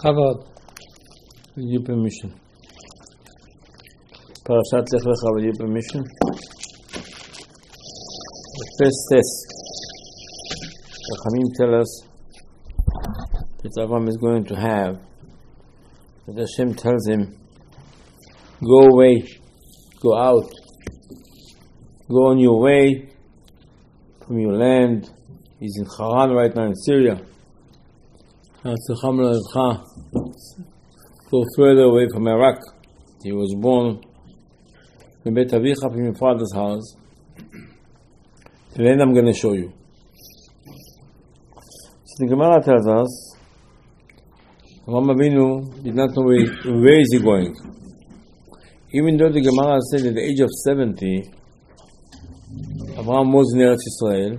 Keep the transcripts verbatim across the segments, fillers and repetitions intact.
Chabad, with your permission. Parashat Lech Lecha, with your permission. The first test. The Chachamim tell us that Avraham is going to have. That Hashem tells him, go away, go out, go on your way from your land. He's in Haran right now in Syria. Go further away from Iraq. He was born in Bet Avicha, from your father's house. The land I'm going to show you. So the Gemara tells us, Avraham Avinu did not know where, where is he going. Even though the Gemara said at the age of seventy, Avraham was in Eretz Yisrael,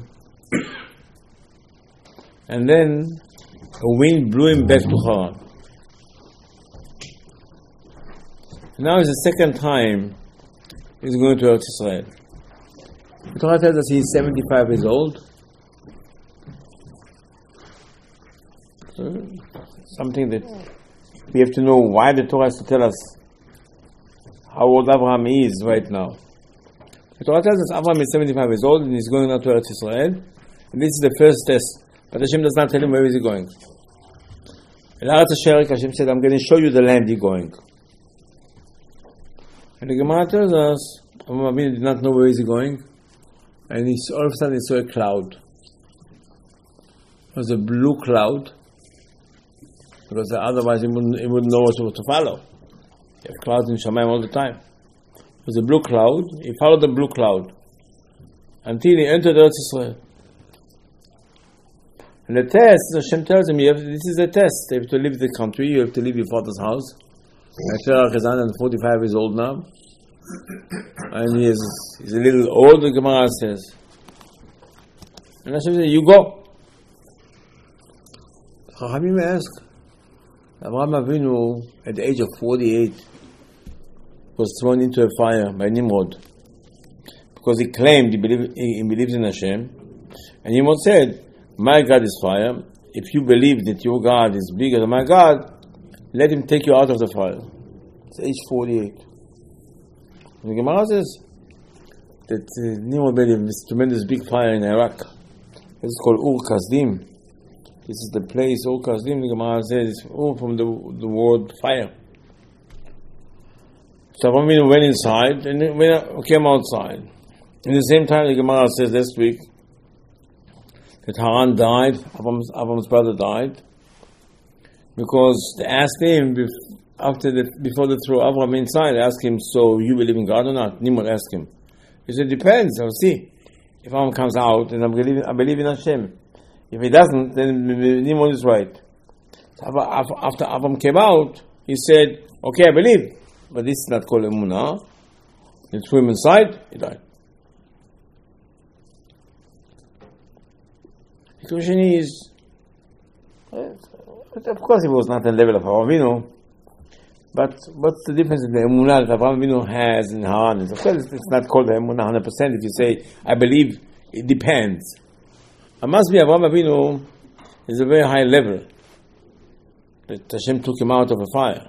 and then a wind blew him back to Haran. Now it's the second time he's going to Eretz Yisrael. The Torah tells us he's seventy-five years old. So, something that we have to know why the Torah has to tell us how old Abraham is right now. The Torah tells us Abraham is seventy-five years old and he's going out to Eretz Yisrael. And this is the first test. But Hashem does not tell him where is he going. In Eretz Yisrael, Hashem said, I'm going to show you the land you're going. And the Gemara tells us, Avraham Avinu did not know where is he going. And he, all of a sudden he saw a cloud. It was a blue cloud. Because otherwise he wouldn't, he wouldn't know what to follow. You have clouds in Shamayim all the time. It was a blue cloud. He followed the blue cloud until he entered Eretz Yisrael. And the test, Hashem tells him, you have, this is a test. You have to leave the country, you have to leave your father's house. Terach is one hundred forty-five years old now. And he is he's a little old, the Gemara says. And Hashem says, you go. Chachamim ask, Avraham Avinu, at the age of forty-eight, was thrown into a fire by Nimrod. Because he claimed he, believed, he, he believes in Hashem. And Nimrod said, my God is fire. If you believe that your God is bigger than my God, let him take you out of the fire. It's age forty-eight. And the Gemara says that uh, Nimrod made this tremendous big fire in Iraq. This is called Ur Kasdim. This is the place, Ur Kasdim, the Gemara says, Ur from the, the word fire. So Avraham Avinu went inside and came outside. In the same time, the Gemara says this week that Haran died, Avram's, Avram's brother died, because they asked him after the, before they threw Avram inside. They asked him, "So you believe in God or not?" Nimrod asked him. He said, "Depends. I'll see. If Avram comes out, and I believe, I believe in Hashem. If he doesn't, then Nimrod is right." After Avram came out, he said, "Okay, I believe, but this is not called emunah." They threw him inside. He died. The question is, of course, he was not on the level of Avraham Avinu, but what's the difference in the emunah that Avraham Avinu has in Haran? Of course, it's not called the emunah one hundred percent. If you say, I believe, it depends. It must be Avraham Avinu is a very high level that Hashem took him out of the fire.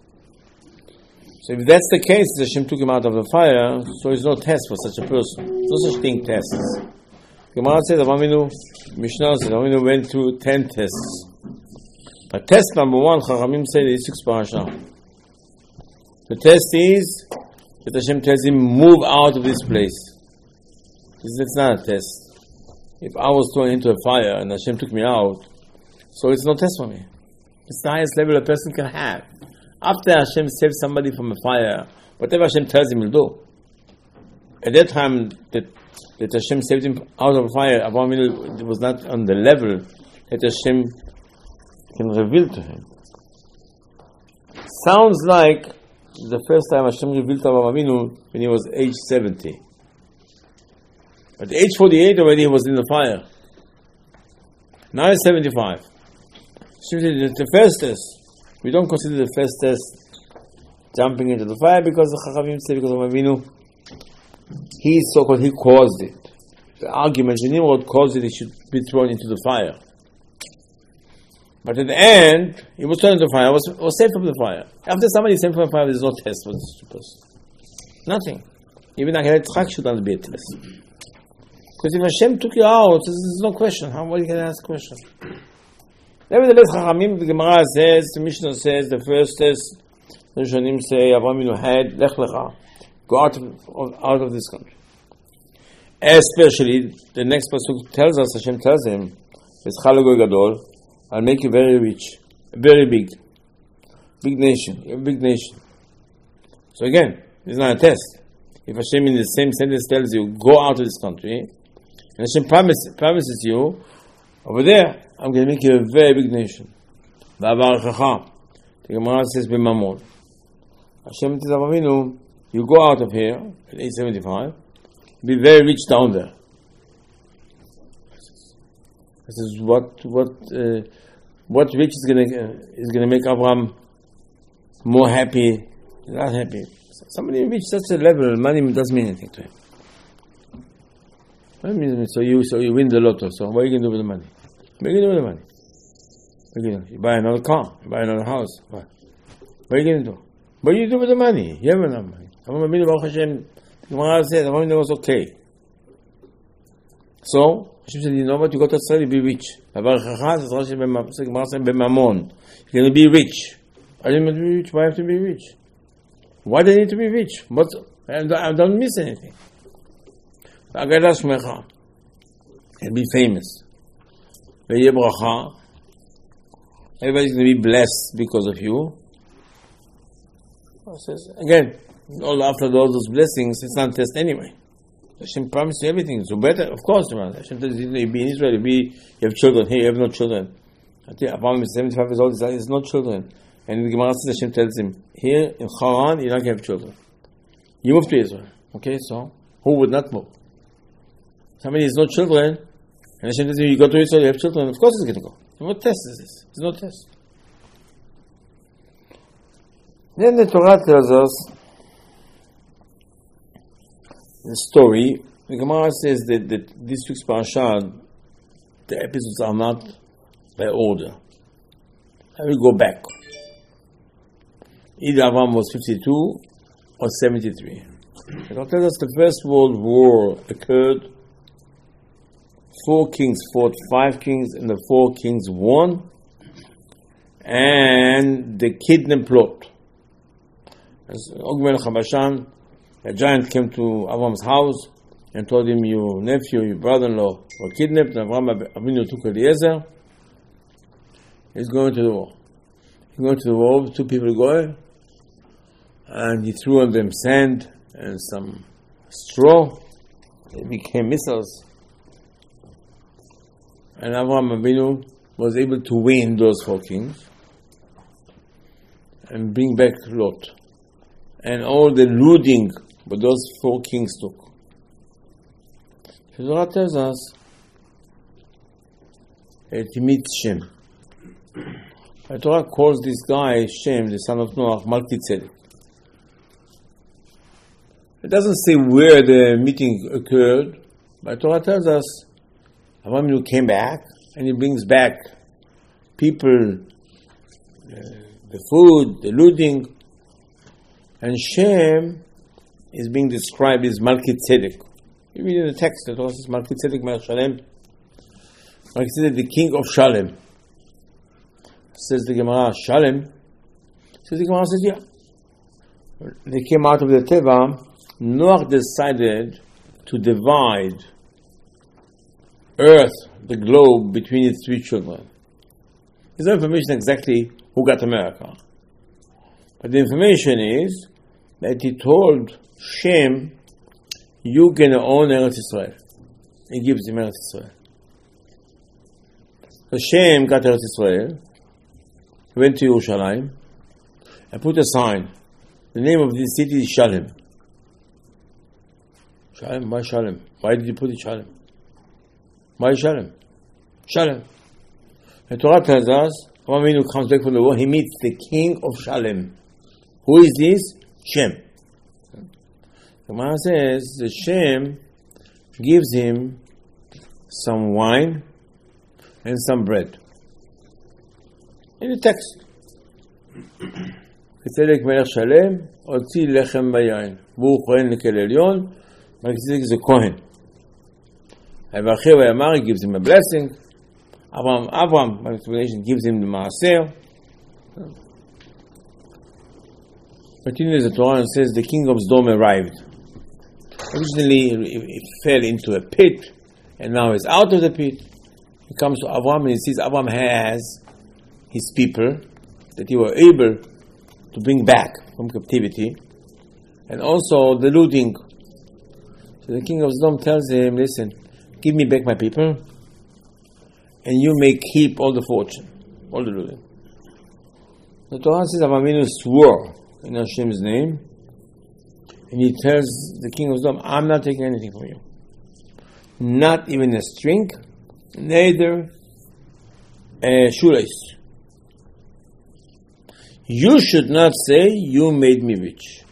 So if that's the case, Hashem took him out of the fire, so there's no test for such a person. There's no such thing tests. Gemara says Avraham Avinu, Mishnah says Avraham Avinu went through ten tests. But test number one, Chachamim said, is six parasha. The test is that Hashem tells him, move out of this place. It's not a test. If I was thrown into a fire and Hashem took me out, so it's no test for me. It's the highest level a person can have. After Hashem saves somebody from a fire, whatever Hashem tells him, he'll do. At that time, that, that Hashem saved him out of a fire, Avraham Avinu was not on the level that Hashem can reveal to him. Sounds like the first time Hashem revealed to Avraham Avinu when he was age seventy. At age forty-eight already he was in the fire. Now he's seventy-five. So the first test, we don't consider the first test jumping into the fire because the Chachamim say because Avraham Avinu, he so-called, he caused it. The argument, the Nimrod caused it, he should be thrown into the fire. But at the end, he was turned into fire, was, was saved from the fire. After somebody is saved from the fire, there's no test for this person. Nothing. Even a track should not be a test. Because if Hashem took you out, there's no question. How, what are you going to ask a question? Nevertheless, Chachamim, the Gemara says, the Mishnah says, the first test, the Rishonim say, Avraham Avinu had, Lech Lecha, go out of, out of this country. Especially, the next pasuk tells us, Hashem tells him, V'schalago gadol, I'll make you very rich, very big, big nation, a big nation. So again, it's not a test. If Hashem in the same sentence tells you, go out of this country, and Hashem promise, promises you, over there, I'm going to make you a very big nation. The Gemara says, B'mamon. Hashem tells Avinu, you go out of here, at eight seventy-five, be very rich down there. This is what, what, uh, what rich is going to, uh, is going to make Abraham more happy, not happy. Somebody reached such a level, money doesn't mean anything to him. So you, so you win the lotto. So what are you going to do with the money? What are you going to do with the money? What are you, you buy another car, you buy another house. What? What are you going to do? What do you do with the money? You have enough money. Baruch Hashem, the Gemara said, Avraham was okay. So Hashem said, you know what? You got to study, be rich. You're going to be rich. Are you going to be rich? Why have to be rich? Why do they need to be rich? But I don't miss anything. And be famous. Everybody's going to be blessed because of you. Again, all after all those blessings, it's not a test anyway. Hashem promised you everything. So better, of course, Hashem tells you, you be in Israel, you, be, you have children. Hey, you have no children. I think Abraham is seventy-five years old, he has no children. And the Gemara says, Hashem tells him, here in Haran, you're not going to have children. You move to Israel. Okay, so who would not move? Somebody has no children, and Hashem tells him, you go to Israel, you have children, of course he's going to go. So what test is this? There's no test. Then the Torah tells us the story. The Gemara says that, that this week's parasha, the episodes are not by order. I will go back. Either Avraham was fifty-two or seventy-three. The Torah tells us the First World War occurred. Four kings fought five kings, and the four kings won. And the kidnap plot. As Og Melech HaBashan, a giant came to Avram's house and told him, your nephew, your brother-in-law were kidnapped. And Avram Avinu took Eliezer. He's going to the war. He's going to the war with two people go, and he threw on them sand and some straw. They became missiles. And Avram Avinu was able to win those four kings and bring back Lot. And all the looting what those four kings took. The Torah tells us that he meets Shem. The Torah calls this guy Shem, the son of Noach, Malki Tzedek. It doesn't say where the meeting occurred, but the Torah tells us Avraham Avinu came back, and he brings back people, uh, the food, the looting, and Shem is being described as Malki Tzedek. You read in the text, the Torah says Malki Tzedek Melech Shalem. Malki Tzedek, the king of Shalem. Says the Gemara, Shalem. Says the Gemara, says, yeah. They came out of the Teva. Noach decided to divide Earth, the globe, between its three children. There's no information exactly who got America. But the information is that he told Shem, you're going to own Eretz Yisrael. He gives him Eretz Yisrael. So Shem got Eretz Yisrael. He went to Yerushalayim and put a sign. The name of this city is Shalem. Shalem? Why Shalem? Why did you put it Shalem? Why Shalem? Shalem. The Torah tells us, Avraham Avinu comes back from the war, he meets the king of Shalem. Who is this? Shem. The Gemara says the Shem gives him some wine and some bread. in the text. כצדק מלך שלם, הוציא לחם ביין, והוא כהן לכל עליון, מלכיצדק זה כהן. ויברכהו ויאמר, he gives him a blessing. Abraham, Abraham, by explanation, gives him the maaser. Continues the Torah and says the king of Sodom arrived. Originally, he fell into a pit, and now he's out of the pit. He comes to Abraham and he sees Abraham has his people that he were able to bring back from captivity, and also the looting. So the king of Sodom tells him, listen, give me back my people, and you may keep all the fortune, all the looting. The Torah says Avraham Avinu swore in Hashem's name, and he tells the king of Sodom, I'm not taking anything from you. Not even a string, neither a shoelace. You should not say, you made me rich.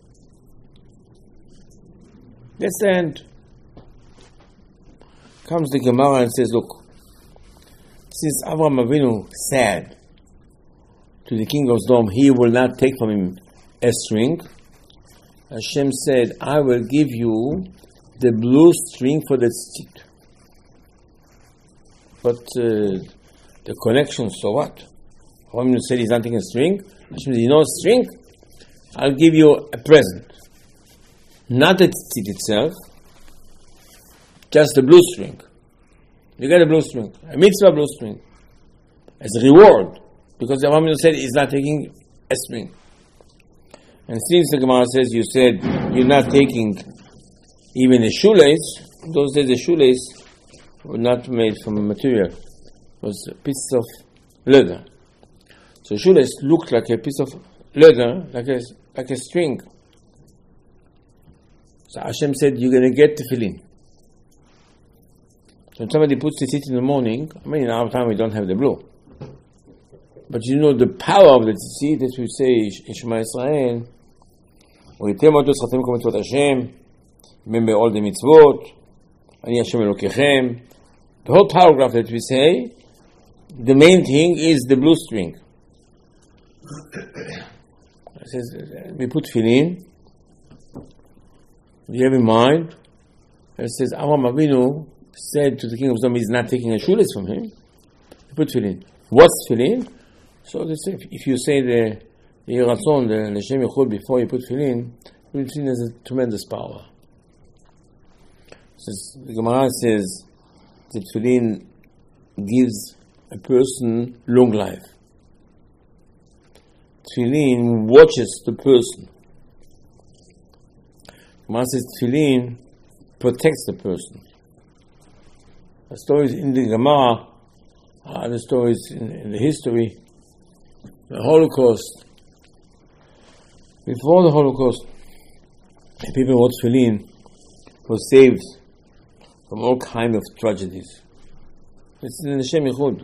That's the end. Comes the Gemara and says, look, since Avraham Avinu said to the king of Sodom, he will not take from him a string, Hashem said, I will give you the blue string for the tzitzit. But uh, the connection, so what? Avraham Avinu said he's not taking a string. Hashem said, you know a string? I'll give you a present. Not the tzitzit itself, just the blue string. You get a blue string, a mitzvah blue string, as a reward, because the Avraham Avinu said he's not taking a string. And since the Gemara says you said you're not taking even a shoelace, in those days the shoelace were not made from a material, it was a piece of leather. So shoelace looked like a piece of leather, like a, like a string. So Hashem said, you're going to get tefillin. So when somebody puts tzitzit in the morning, I mean in our time we don't have the blue. But you know the power of the tzitzit, as we say in Shema Yisrael, וראיתם אותו זכרתם כל מצוות השם, remember all the mitzvot, אני השם אלוקיכם. The whole paragraph that we say, the main thing is the blue string. It says, we put tefillin, you have in mind, and it says, Avraham Avinu said to the king of Sodom, he's not taking a shoelace from him. He put tefillin. What's tefillin? So they say, if you say the the Yiratzon, the L'Shem Yichud, before you put tefillin, tefillin has a tremendous power. Says, the Gemara says that tefillin gives a person long life. Tefillin watches the person. Gemara says tefillin protects the person. The stories in the Gemara are the stories in, in the history. The Holocaust. Before the Holocaust, the people who wore tefillin were saved from all kinds of tragedies. It's in the Shem Yichud.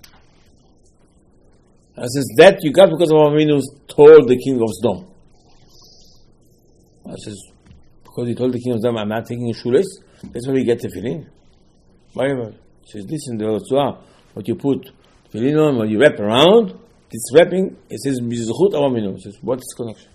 I says, that you got because of Avraham Avinu told the king of Sodom. I says, because he told the king of Sodom, I'm not taking a shoelace, that's why we get tefillin. Whatever. He says, this in the Tzua, what you put tefillin on, what you wrap around, this wrapping, it says, B'zichut Avraham Avinu. He says, what's the connection?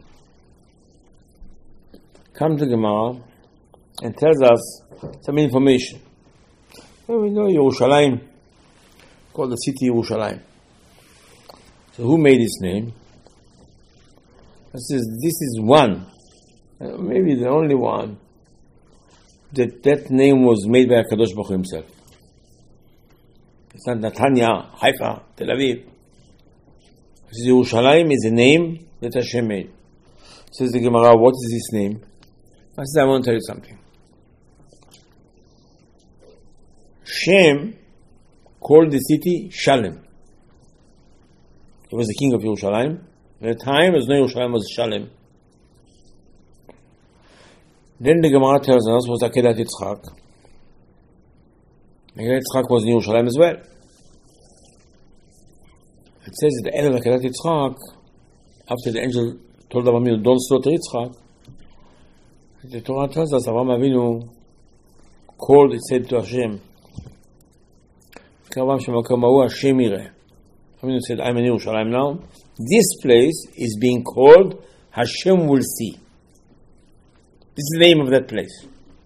Come to Gemara and tells us some information. Well, we know Yerushalayim, called the city Yerushalayim. So who made its name? It says this is one, uh, maybe the only one, that that name was made by HaKadosh Baruch Hu himself. It's not Netanya, Haifa, Tel Aviv. It says Yerushalayim is a name that Hashem made. Says the Gemara, what is this name? I said, I want to tell you something. Shem called the city Shalem. He was the king of Yerushalayim. At the time, there was no Yerushalayim, was Shalem. Then the Gemara tells us was Akedat Yitzchak. Akedat Yitzchak was in Yerushalayim as well. It says at the end of Akedat Yitzchak, after the angel told Avraham Avinu, don't slaughter Yitzchak, the Torah tells us Avraham Avinu called, it said to Hashem, Kavam Shemakom Ahu Hashem Yireh. Avinu said, I'm in Yerushalayim now. This place is being called Hashem will see. This is the name of that place.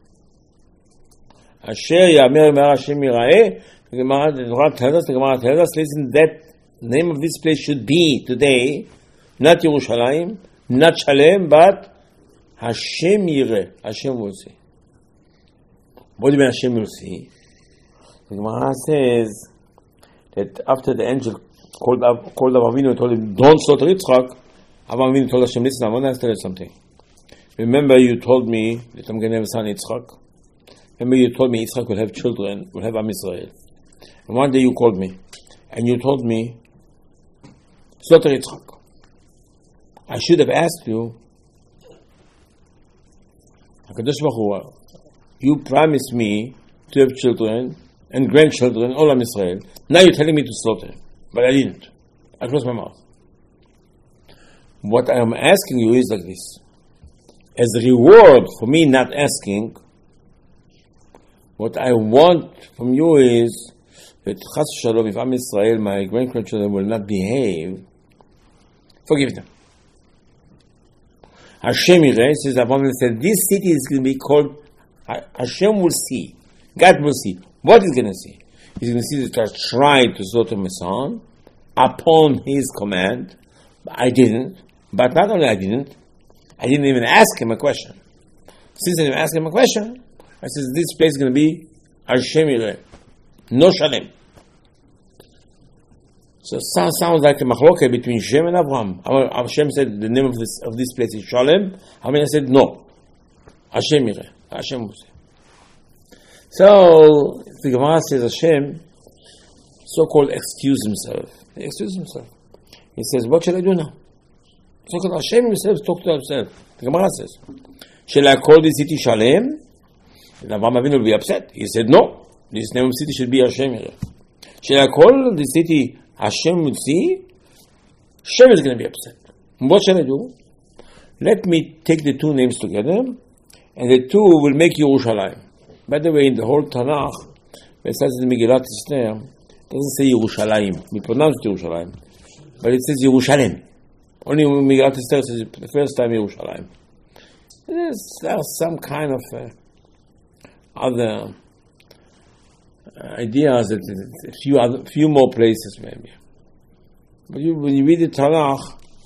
Asher Yamer Mer Hashem Yira'eh. The Gemara tells us, the Gemara tells us, listen, that name of this place should be today, not Yerushalayim, not Shalem, but Hashem Yireh. Hashem will see. What do you mean Hashem will see? The Gemara says that after the angel called up, called Avinu and told him, don't slaughter Yitzchak, Avinu told Hashem, listen, I want to tell you something. Remember you told me that I'm going to have a son Yitzchak. Remember you told me Yitzchak will have children, will have Am Yisrael. And one day you called me, and you told me, slaughter Yitzchak. I should have asked you, HaKadosh Baruch Hu, you promised me to have children and grandchildren, all Am Yisrael. Now you're telling me to slaughter him. But I didn't. I closed my mouth. What I am asking you is like this. As a reward for me not asking, what I want from you is that Chas Shalom, if Am Yisrael, my grandchildren, will not behave, forgive them. Hashem Yireh says, Abraham said, this city is going to be called, Hashem will see. God will see. What is going to see? He's going to see that I tried to slaughter my son upon his command. I didn't. But not only I didn't, I didn't even ask him a question. Since I didn't ask him a question, I said, this place is going to be Hashem Yireh. No Shalem. So it sounds, sounds like a machloket between Shem and Abraham. Hashem said the name of this of this place is Shalem. Abraham said no. Hashem Yireh. Hashem will say. So the Gemara says Hashem so-called excuse himself. He excused himself. He says, what shall I do now? So-called Hashem himself talk to himself. The Gemara says, shall I call this city Shalem? And Abraham Avinu will be upset. He said, no. This name of the city should be Hashem Yireh. Shall I call the city Hashem will see? Hashem is going to be upset. What shall I do? Let me take the two names together, and the two will make Yerushalayim. By the way, in the whole Tanakh, besides the Megillat Esther, it doesn't say Yerushalayim. We pronounce it Yerushalayim, but it says Yerushalem. Only when Megillat Esther says the first time Yerushalayim. There's, there's some kind of uh, other uh, ideas that a few other, few more places maybe. But you, when you read the Tanakh,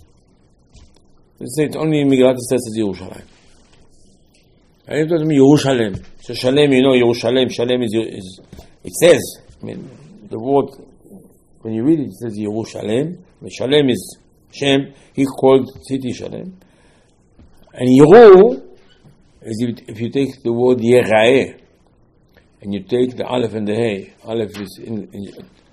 it says only in Megillat Esther says Yerushalayim. And it doesn't mean Yerushalem. So Shalem, you know, Yerushalem, Shalem is, is it says, I mean, the word, when you read it, it says Yerushalem. Shalem is Shem, he called city Shalem. And Yeru, is if, if you take the word Yeraeh, and you take the Aleph and the Hey, Aleph is in, in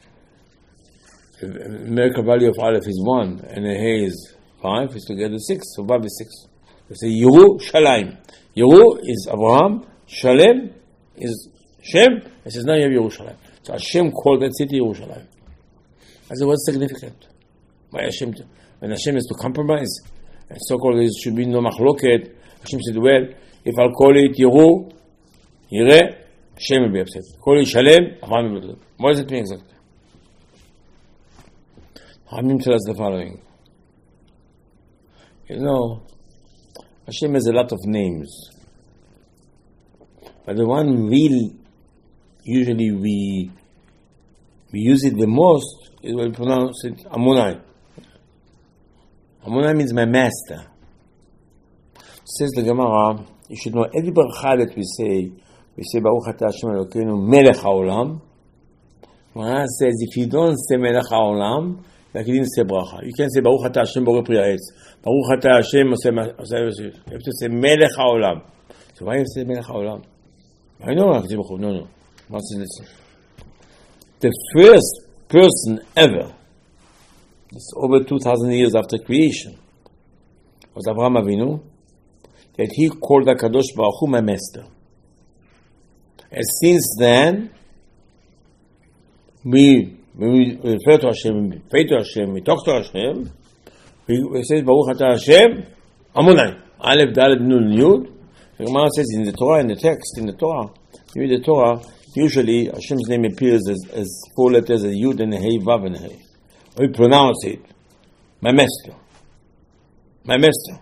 the numerical value of Aleph is one, and the Hey is five, is together six, so Vav is six. They say Yerushalayim. Yeru is Abraham, Shalem is Shem. It says now you have Yerushalayim. So Hashem called that city Yerushalayim. I said, what's significant? Why Hashem? To, when Hashem is to compromise, and so-called there should be no machloket. Hashem said, well, if I'll call it Yeru, Yireh, Hashem will be upset. Call it Shalem, Abraham will be upset. What does it mean exactly? Hamim tell us the following. You know, Hashem has a lot of names, but the one we usually we we use it the most is when we pronounce it Amunai. Amunai means my master. Says the Gemara, you should know every bracha that we say, we say Baruch Atah Hashem Elokeinu Melech HaOlam. Gemara says if you don't say Melech HaOlam, like you didn't say bracha. You can't say Baruch Atah Hashem Borei Pri Ha'etz. Baruch Atah Hashem Oseh. You have to say Melech HaOlam. So why you say Melech HaOlam? I know, no, no. The first person ever, it's over two thousand years after creation, was Abraham Avinu, that he called HaKadosh Baruch Hu my master. And since then, we when we refer to Hashem, we pray to Hashem, we talk to Hashem, we, we say Baruch Atah Hashem Amunai. Aleph Dalet Nun Yud. The Gemara says in the Torah, in the text, in the Torah, you read the Torah, usually Hashem's name appears as, as four letters, a Yud and a Hey, Vav and a Hey. we pronounce it, my master, my master.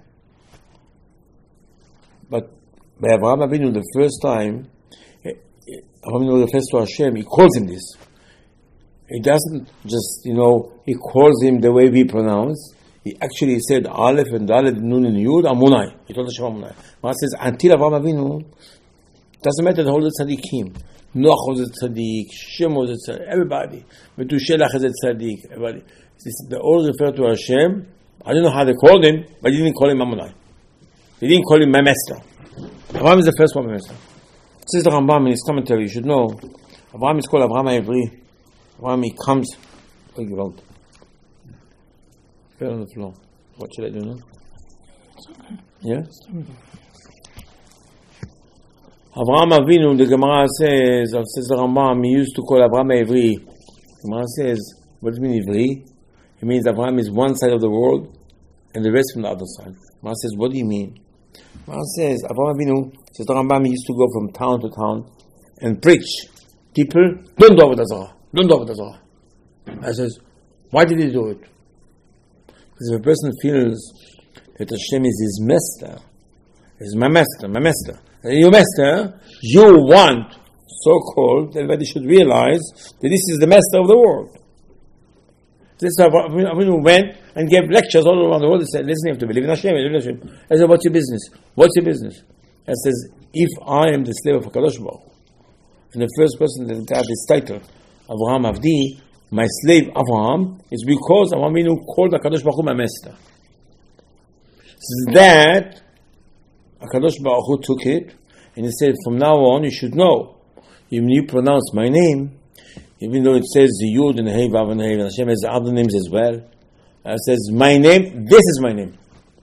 But by Avraham Avinu, the first time, Avraham Avinu refers to Hashem, he calls him this. He doesn't just, you know, he calls him the way we pronounce. He actually said Aleph and Dalet, Nun and Yud, Amunai. He told Hashem Amunai. But says, until Avraham Avinu, doesn't matter the whole tzaddikim. Noach was a tzaddik, Shem was a tzaddik, everybody. Metushelach is a tzaddik, everybody. They all refer to Hashem. I don't know how they called him, but they didn't call him Amunai. They didn't call him my master. Avraham is the first one, my master. This is the Rambam in his commentary. You should know. Avraham is called Avraham Ivri. Avraham, he comes. Oh, you wrote. Fell on the floor. What should I do now? It's okay. Yeah? Avraham Avinu, the Gemara says, says the Rambam, he used to call Avraham Ivri. The Gemara says, what does it mean Ivri? It means Avraham is one side of the world and the rest from the other side. The Gemara says, what do you mean? The Gemara says, Avraham Avinu, says the Rambam, he used to go from town to town and preach. People, don't do the Zohar. Don't do the Zohar. I says, why did he do it? Because if a person feels that Hashem is his master, is my master, my master, and your master, you want, so-called, everybody should realize that this is the master of the world. This is Avinu went and gave lectures all around the world. He said, listen, you have to believe in Hashem, believe in Hashem. I said, what's your business? What's your business? He says, if I am the slave of HaKadosh Baruch Hu, and the first person that got this title, Avraham Avdi, my slave Avraham, is because Avraham Avinu called HaKadosh Baruch Hu my master. So that HaKadosh Baruch Hu took it, and he said, from now on, you should know, when you pronounce my name, even though it says the Yud and the Hey, Vav and the Hey, and Hashem has other names as well, it says, my name, this is my name.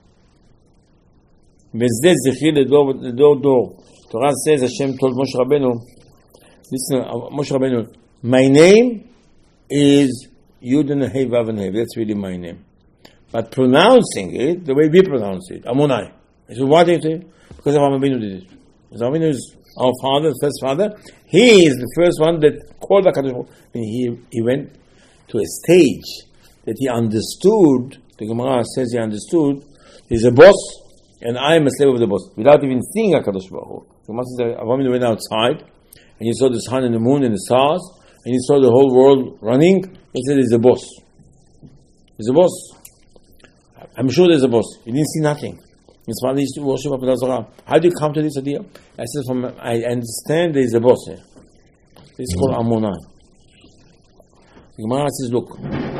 V'zdeh zichri l'dor dor. Torah says, Hashem told Moshe Rabbeinu, listen, Moshe Rabbeinu, my name is Yud and the Hey, Vav and Hey. That's really my name. But pronouncing it, the way we pronounce it, Amunai. I said, why did it? Because Avraham Avinu did it. Because Avraham Avinu is our father, the first father. He is the first one that called HaKadosh Baruch Hu. He, he went to a stage that he understood, the Gemara says he understood, he's a boss, and I am a slave of the boss, without even seeing HaKadosh Baruch Hu. The Gemara says Avraham Avinu went outside, and he saw the sun and the moon and the stars, and he saw the whole world running. He said, he's a boss. He's a boss. I'm sure there's a boss. He didn't see nothing. His father used to worship Avodah Zarah. How do you come to this idea? I said, from, I understand there is a boss here. It's called Amunai. The Gemara says, look,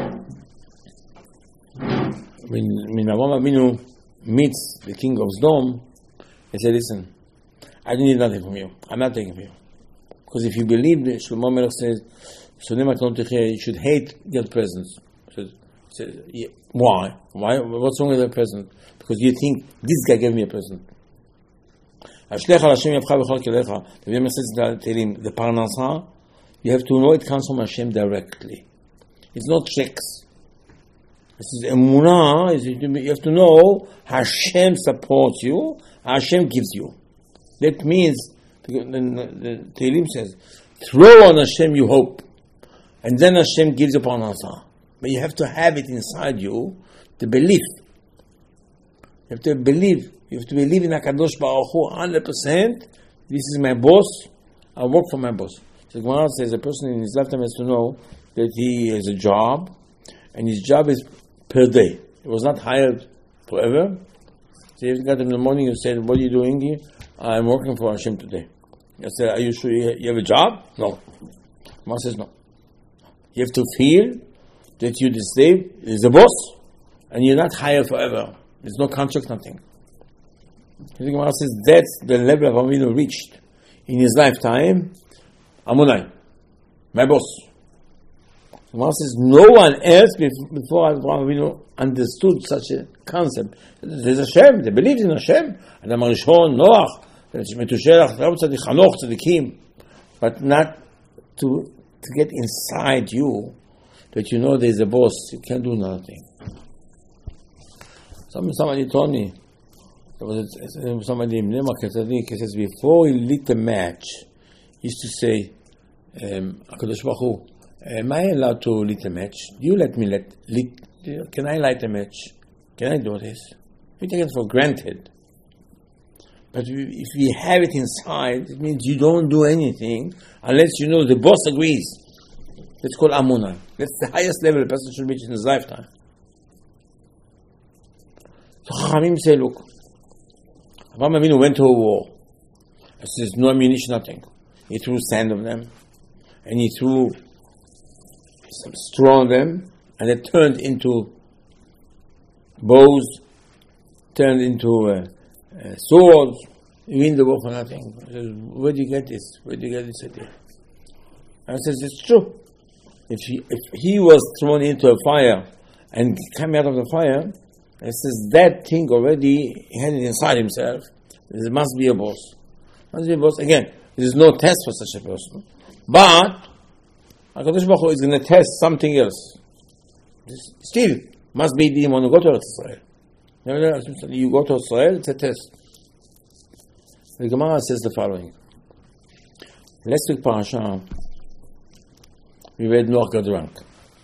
when, when Avraham Avinu meets the king of Sodom, he said, listen, I don't need nothing from you. I'm not taking from you. Because if you believe that Shlomo Melech says, you should hate your presence. Says, says, yeah. Why? Why? What's wrong with their present? Because you think this guy gave me a present. The the Parnasa, you have to know it comes from Hashem directly. It's not tricks. This is Emunah. You have to know Hashem supports you, Hashem gives you. That means, the, the Tehillim says, throw on Hashem you hope, and then Hashem gives you Parnasa. But you have to have it inside you, the belief. You have to believe. You have to believe in HaKadosh Baruch Hu one hundred percent. This is my boss. I work for my boss. So the Gemara says a person in his lifetime has to know that he has a job, and his job is per day. He was not hired forever. So you got him in the morning and said, what are you doing here? I'm working for Hashem today. I said, are you sure you have a job? No. The Gemara says no. You have to feel that you, the slave, is the boss, and you're not hired forever. There's no contract, nothing. The Gemara says that's the level of Avinu reached in his lifetime. Amunai, my boss. The Gemara says no one else before Avinu understood such a concept. There's Hashem, they believed in Hashem. Adam Rishon, Noach, Metushelach, Chanoch, Tzadikim, but not to to get inside you that you know there's a boss, you can't do nothing. Somebody, somebody told me, there was somebody in Nemak, he says, before he lit the match, he used to say, um, HaKadosh Baruch Hu, am I allowed to light a match? Do you let me let, lit, can I light a match? Can I do this? We take it for granted. But if we have it inside, it means you don't do anything unless you know the boss agrees. That's called Amunah. That's the highest level a person should reach in his lifetime. So Chachamim say, look, Avraham Avinu went to a war. He says, no ammunition, nothing. He threw sand on them, and he threw some straw on them, and it turned into bows, turned into uh, uh, swords. You win the war for nothing. He says, where do you get this? Where do you get this idea? And he says, it's true. If he, if he was thrown into a fire and came out of the fire, it says that thing already he had it inside himself. There must be a boss. Must be a boss. Again, there is no test for such a person. But HaKadosh Baruch Hu is going to test something else. This still must be the one who go to Israel. You go to Israel, it's a test. The Gemara says the following. Last week parasha, we read Noach got drunk.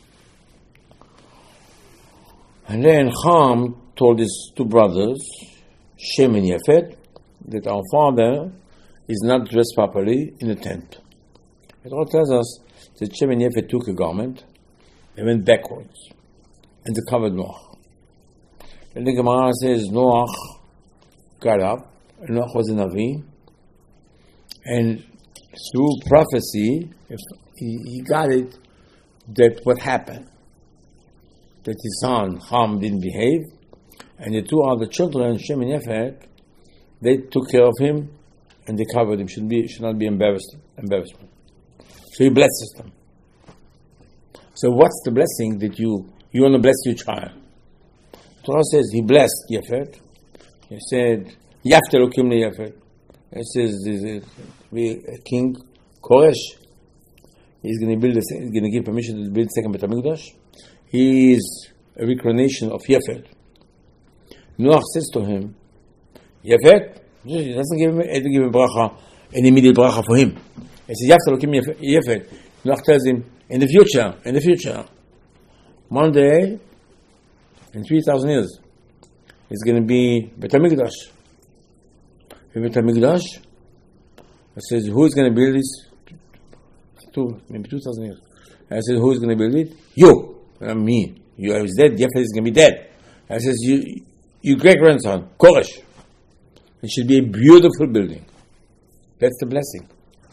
And then Ham told his two brothers, Shem and Yafet, that our father is not dressed properly in the tent. It all tells us that Shem and Yafet took a garment, they went backwards, and they covered Noach. And the Gemara says Noach got up, and Noach was a Navi, and through prophecy, if he, he got it, that what happened, that his son Ham didn't behave, and the two other children, Shem and Yafet, they took care of him and they covered him. Should be should not be embarrassed embarrassment. So he blesses them. So what's the blessing that you you want to bless your child? The Torah says he blessed Yafet. He said Yafet Elokim leYafet. It says the king Koresh, he's going to build. A, he's going to give permission to build second Beit HaMikdash. He is a reincarnation of Yafet. Noach says to him, Yafet, he doesn't give him, he doesn't give him bracha, an immediate bracha for him. He says, Yafet Elokim Yafet. Noach tells him, in the future, in the future, one day, in three thousand years, it's going to be Beit HaMikdash. In Beit HaMikdash, it says, who is going to build this? Two, maybe two thousand years. I said, who is going to build it? You. Not me. You I was dead, Yafet is going to be dead. I says, you, your great-grandson, Koresh. It should be a beautiful building. That's the blessing.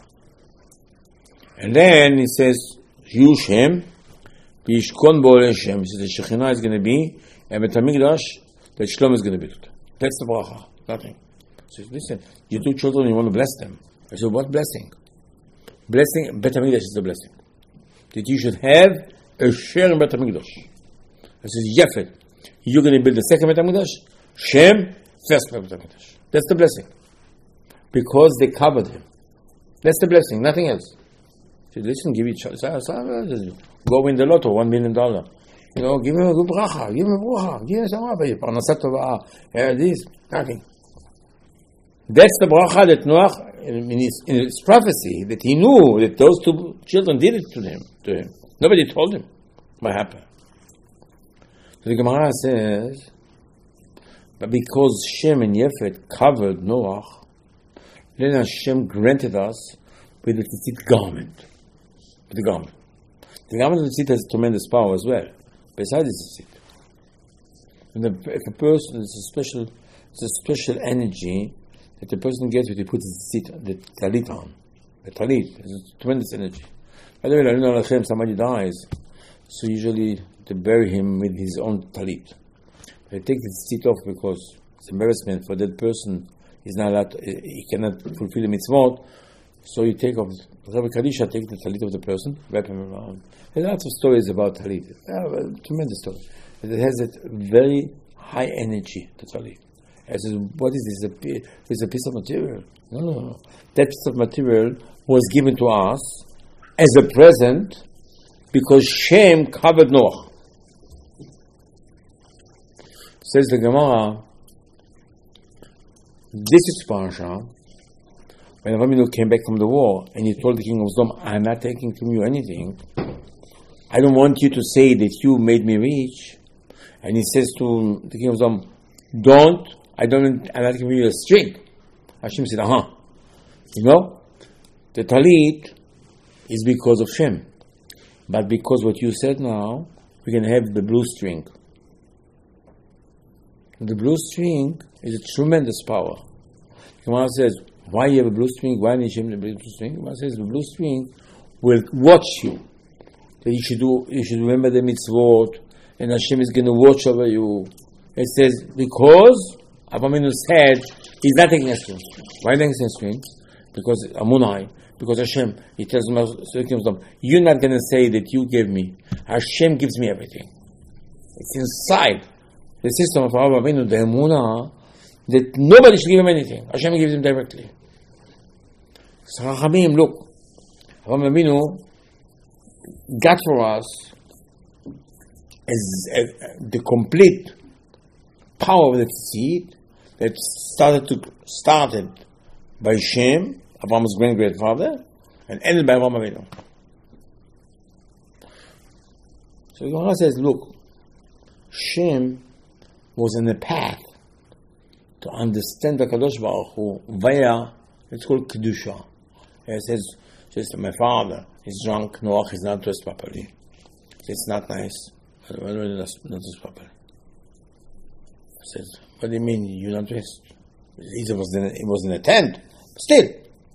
And then he says, you Shem, Bishkon Bo'oleh Shem. He says, the Shekhinah is going to be, and Beit HaMikdash, that Shlomo is going to build. That's the bracha. Nothing. He says, listen, your two children, you want to bless them. I said, what blessing? Blessing, Beit HaMikdash is the blessing. That you should have a share in Beit HaMikdash. I says, Yafet, you're going to build the second Beit HaMikdash, Shem, first Beit HaMikdash. That's the blessing. Because they covered him. That's the blessing, nothing else. He said, listen, give each other, go win the lotto, one million dollars. You know, give him a good bracha, give him a bracha, give him some bracha, parnasat tovah, this, nothing. That's the bracha that Noach, in his, in his prophecy, that he knew that those two children did it to him. To him. Nobody told him what happened. So the Gemara says, but because Shem and Yafet covered Noach, then Hashem granted us with the tzitzit garment. With the garment. The garment of the tzitzit has tremendous power as well, besides the tzitzit. And the, if a person is a special, it's a special energy that the person gets when he puts the tzitzit, the talit on. The talit is a tremendous energy. By the way, somebody dies, so usually they bury him with his own talit. They take the tzitzit off because it's embarrassment for that person. He's not allowed to, he cannot fulfill the mitzvot. So you take off, Rabbi Kadisha take the talit of the person, wrap him around. There's lots of stories about talit. Uh, tremendous story. It has that very high energy, the talit. I said, what is this? It's a piece of material. No, no, no. That piece of material was given to us as a present because Shem covered Noach. Says the Gemara, this is parasha. When Avram Avinu came back from the war and he told the king of Sodom, I'm not taking from you anything, I don't want you to say that you made me rich. And he says to the king of Sodom, don't, I don't, I'm not giving you a string. Hashem said, uh-huh. You know, the talit is because of Shem. But because what you said now, we can have the blue string. The blue string is a tremendous power. The Gemara says, why you have a blue string? Why need Shem the blue string? The Gemara says, the blue string will watch you. That you should do, you should remember the mitzvot, and Hashem is going to watch over you. It says, because Avraham Avinu said, he's not taking a string. Why taking a string? Because Amunai, because Hashem, he tells him, you're not going to say that you gave me. Hashem gives me everything. It's inside the system of Avraham Avinu, the Emunah, that nobody should give him anything. Hashem gives him directly. So Chachamim, look, Avraham Avinu got for us as, as the complete power of the seed that started to started by Shem, Abraham's great grandfather, and ended by Avraham Avinu. So the Gemara says, look, Shem was in the path to understand the Kadosh Baruch Hu via, it's called Kedusha. It says, says my father is drunk, Noach is not dressed properly. It's not nice. Not dressed properly. I said, what do you mean you're not dressed? It was in a, it was in a tent. Still.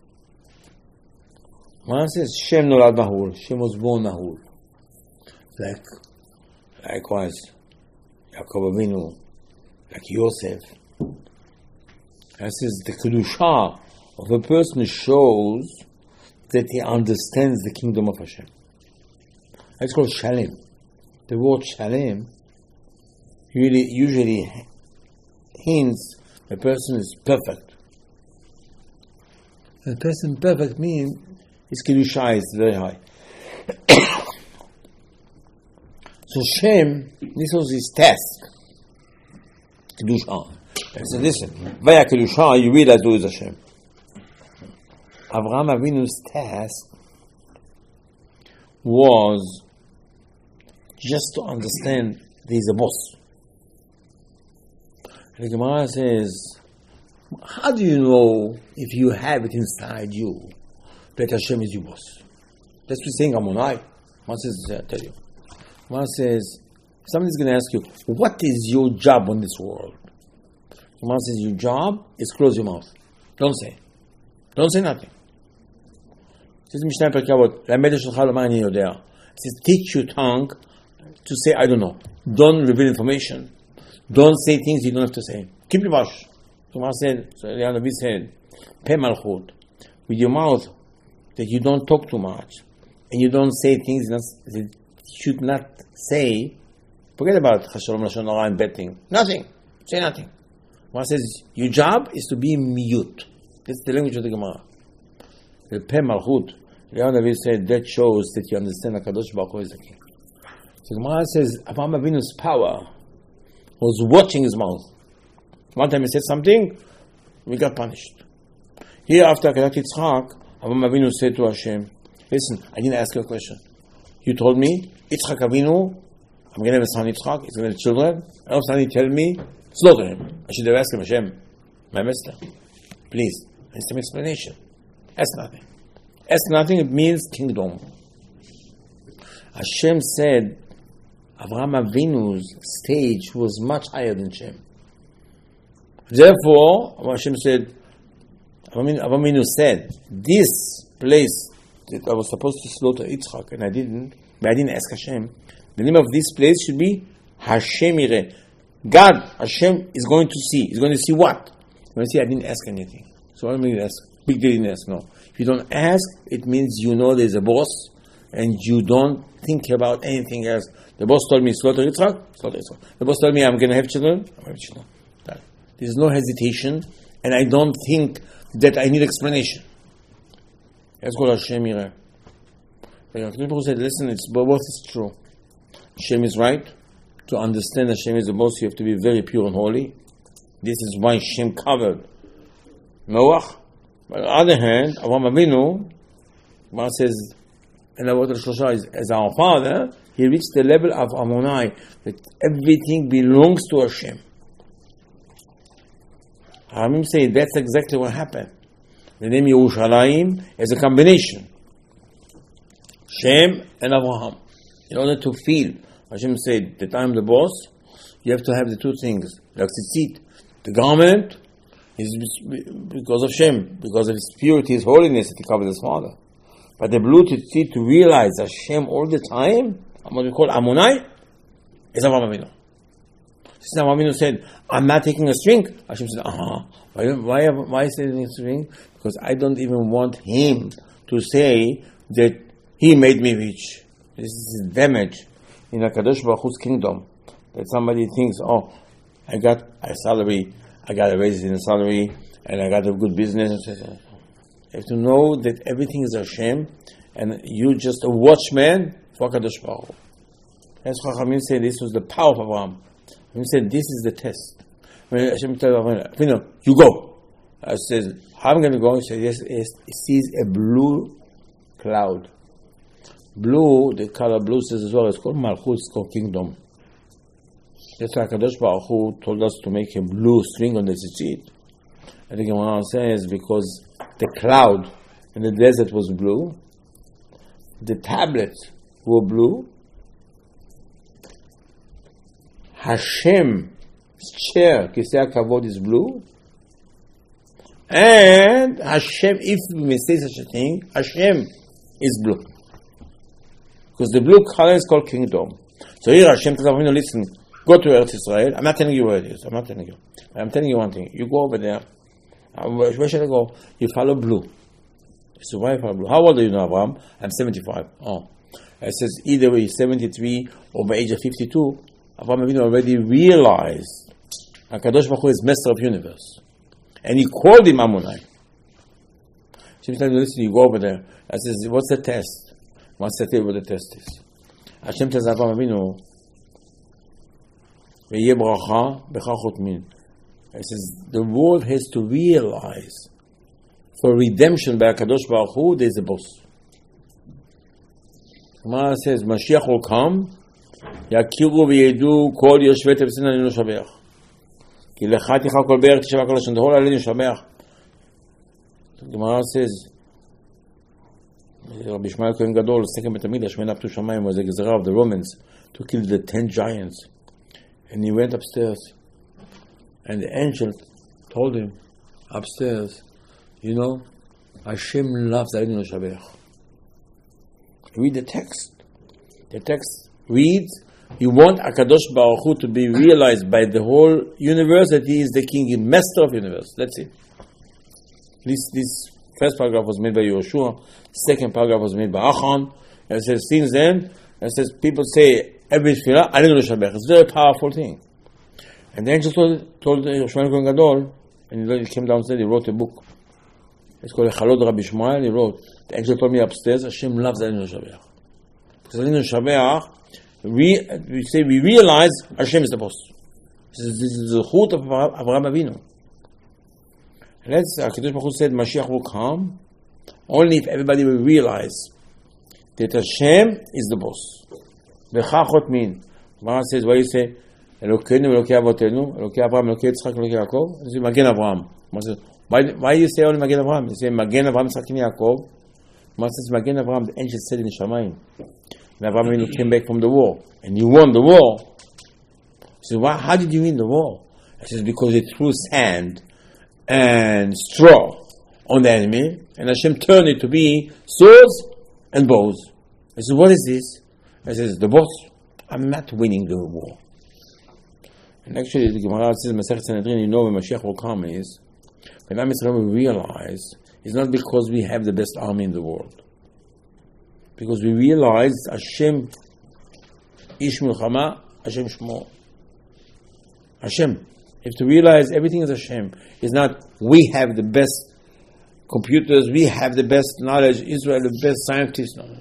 One says, Shem nolad mahul. Shem was born mahul. Like, likewise, Yaakov Avinu, like Yosef. That says, the Kedusha of a person shows that he understands the kingdom of Hashem. It's called Shalem. The word Shalem usually, usually hints the person is perfect. The person perfect means his Kedusha is very high. So Shem, this was his task. Kedusha. I said, listen, via Kedusha, you realize who is Hashem. Avraham Avinu's task was just to understand there is a boss. And the Gemara says, how do you know if you have it inside you that Hashem is your boss? That's what saying Amonai. One says, I tell you. One says, somebody's going to ask you, what is your job on this world? One says, your job is close your mouth. Don't say. Don't say nothing. It says, Mishnah Perkei Avot, Lamed shelcha lomar ani yodea. It says, teach your tongue to say, I don't know. Don't reveal information. Don't say things you don't have to say. Keep your mouth. Gemara said, so Eliyahu Navi said, Peh malchut, with your mouth, that you don't talk too much, and you don't say things that you should not say. Forget about Chashalom Lashon Hara and bad thing. Nothing. Say nothing. Gemara says, your job is to be mute. That's the language of the Gemara. The Peh malchut, Eliyahu Navi said, that shows that you understand that Kadosh Baruch Hu is the king. So the Gemara says, Avraham Avinu's power was watching his mouth. One time he said something, we got punished. Here after Kedat Yitzchak, Avraham Avinu said to Hashem, listen, I didn't ask you a question. You told me, Yitzchak Avinu, I'm going to have a son Yitzchak, he's going to have children, and all of a sudden you tell me, slaughter him. I should have asked him, Hashem, my master, please, there's some explanation. Ask nothing. Ask nothing, it means kingdom. Hashem said, Avraham Avinu's stage was much higher than Shem. Therefore, Hashem said, Avraham Avinu said, this place that I was supposed to slaughter Yitzchak, and I didn't, but I didn't ask Hashem, the name of this place should be Hashem Yireh. God, Hashem is going to see. He's going to see what? He's going to see I didn't ask anything. So what do I mean ask? Big deal didn't ask, no. If you don't ask, it means you know there's a boss, and you don't think about anything else. The boss told me, slaughter Yitzchak, slaughter Yitzchak. The boss told me, I'm going to have children, I'm going to have children. There's no hesitation, and I don't think that I need explanation. That's called Hashem Yireh. The people said, listen, it's both is true. Hashem is right. To understand Hashem is the boss, you have to be very pure and holy. This is why Hashem covered Noach. But on the other hand, Avraham Avinu, one says, and Avot Shlosha is as our father, he reached the level of Amonai, that everything belongs to Hashem. Hamim say that's exactly what happened. The name Yerushalayim is a combination. Shem and Avraham. In order to feel, Hashem said that I'm the boss, you have to have the two things. Like tzitzit, the garment is because of Shem, because of his purity, his holiness, it covers his father. But the blue tzitzit to realize Hashem all the time, what we call Amonai, is Avraham Avinu. Since Avraham Avinu said, I'm not taking a string, Hashem said, uh-huh. Why, why, why is he taking a string? Because I don't even want him to say that he made me rich. This is damage in HaKadosh Baruch Hu's kingdom. That somebody thinks, oh, I got a salary, I got a raise in a salary, and I got a good business. You have to know that everything is Hashem, and you're just a watchman for HaKadosh Baruch Hu. As Chachamim said, this was the power of Abraham. He said, this is the test. When Hashem tells Abraham, you know, you go. I says, how am I going to go? He says, yes, yes, he sees a blue cloud. Blue, the color blue says as well, it's called Malchut, it's called kingdom. That's why HaKadosh Baruch Hu told us to make a blue string on the tzitzit. I think Gemara says because the cloud in the desert was blue, the tablets were blue, Hashem's chair, Kisei HaKavod, is blue, and Hashem, if we may say such a thing, Hashem is blue. Because the blue color is called kingdom. So here Hashem tells Avinu, listen, go to Eretz Israel. I'm not telling you where it is. I'm not telling you. I'm telling you one thing. You go over there. Where should I go? You follow blue. So why follow blue? How old are you now, Abraham? I'm seventy-five. Oh. It says either way, seventy-three or by age of fifty-two, Abraham Avinu already realized HaKadosh Baruch Hu is master of universe. And he called him Amonai. Hashem tells you, listen, you go over there. I says, what's the test? What's the tell what the test is? Hashem tells Abraham Avinu, V'yeh bracha b'cha chotmin. It says, the world has to realize for redemption by HaKadosh Baruch Hu, there is a boss. Gemara says, Mashiach will come, Yakiru v'yedu kol yoshvei tefsin ani lo shabeach. Ki lecha ticha kol be'er tishava kol hashon, the whole island is shabeach. Gemara says, Rabbi Shmuel Kohen Gadol, second Beit HaMikdash, went up to Shamayim, was a gezerah of the Romans to kill the ten giants. And he went upstairs. And the angel told him upstairs, you know, Hashem loves Eloheinu Shabech. Read the text. The text reads, you want HaKadosh Baruch Hu to be realized by the whole universe that he is the king, the master of the universe. That's it. This, this first paragraph was made by Yehoshua. Second paragraph was made by Achan. And it says, since then, it says, people say, every tefillah, Eloheinu Shabech. It's a very powerful thing. And the angel told, told Shmuel Kohen Gadol, and he came downstairs, he wrote a book. It's called Echalot Rabbi Shmuel. He wrote, the angel told me upstairs, Hashem loves Eloheinu Shabech. Because Eloheinu Shabech, we, we say, we realize Hashem is the boss. This is, this is the chut of Avraham Avinu. And that's, HaKadosh Baruch Hu said, Mashiach will come only if everybody will realize that Hashem is the boss. V'cha chotmin. Gemara says, why you say, Elokeinu, Elokei Avotenu, Elokei Avraham, Elokei Yitzchak, Elokei Yaakov? You say, Magen Avraham. Why, why you say only Magen Avraham? You say, Magen Avraham, Yitzchak, Yaakov. Gemara says, Magen Avraham, the angel said in Shamayim. And Avraham came back from the war. And you won the war. So why, how did you win the war? He says, because they threw sand and straw on the enemy, and Hashem turned it to be swords and bows. I said, what is this? I says, the boss, I'm not winning the war. And actually, the Gemara says, Masechet Sanhedrin, you know when Mashiach will come is, when Am Yisrael will realize, it's not because we have the best army in the world. Because we realize Hashem, Ish Milchama, Hashem Shmo. Hashem. If to realize everything is Hashem, it's not we have the best computers, we have the best knowledge, Israel the best scientists. No.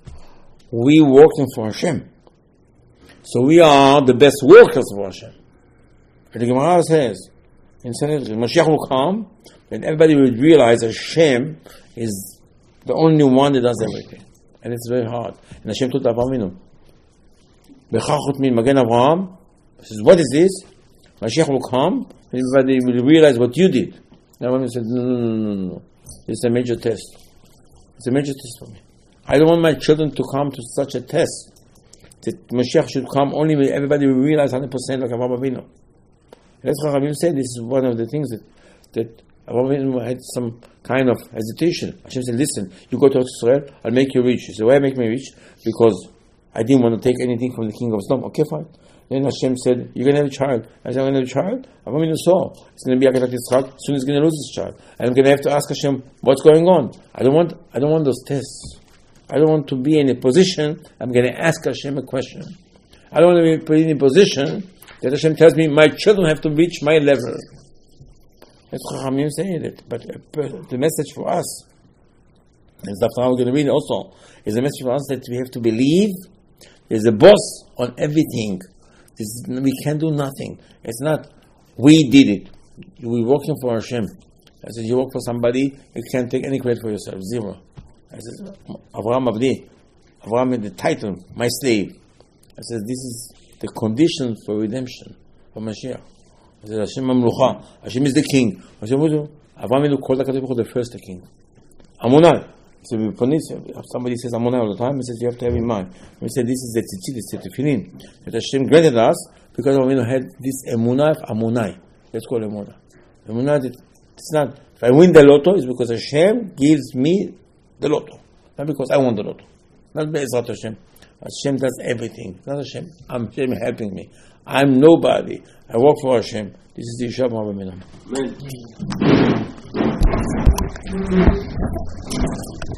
We working for Hashem. So we are the best workers for Hashem. And the Gemara says, in Sanhedrin, Mashiach will come, and everybody will realize Hashem is the only one that does everything. and it's very hard. And Hashem told Avraham Avinu, Bechachot min Magen Avraham. He says, what is this? Mashiach will come, and everybody will realize what you did. And Avraham said, no, no, no, no, no. It's a major test. It's a major test for me. I don't want my children to come to such a test. That Mashiach should come only when everybody will realize one hundred percent like Avraham Avinu. That's what Avraham Avinu said. This is one of the things that that Avraham Avinu had some kind of hesitation. Hashem said, listen, you go to Israel, I'll make you rich. He said, why make me rich? Because I didn't want to take anything from the king of Sodom. Okay, fine. Then Hashem said, you're going to have a child. I said, I'm going to have a child? Avraham Avinu saw. It's going to be like Yitzchak. Soon he's going to lose his child. And I'm going to have to ask Hashem, what's going on? I don't want, I don't want those tests. I don't want to be in a position, I'm going to ask Hashem a question. I don't want to be in a position that Hashem tells me, my children have to reach my level. That's Chachamim saying it. But the message for us, and that's how we're going to read it also, is the message for us that we have to believe there's a boss on everything. This, we can't do nothing. It's not, we did it. We're working for Hashem. I said, you work for somebody, you can't take any credit for yourself. Zero. I said, Avraham Avdi, Avraham made the title, my slave. I said, this is the condition for redemption, for Mashiach. I said, Hashem Mamlucha, Hashem is the king. I said, Avraham Avinu called HaKadosh the first king. Amonai. So somebody says Amonai all the time, he says, you have to have in mind. We said, this is the tzitzit, it's the tefillin, that Hashem granted us, because Avraham Avinu had this emunah of Amonai. Let's call it emunah. Emunah, it's not, if I win the lotto, it's because Hashem gives me the lotto. Not because I want the lotto. Not Be'ezrat Hashem. Hashem does everything. Not Hashem. I'm Hashem helping me. I'm nobody. I work for Hashem. This is the Yeshua Amen. Amen.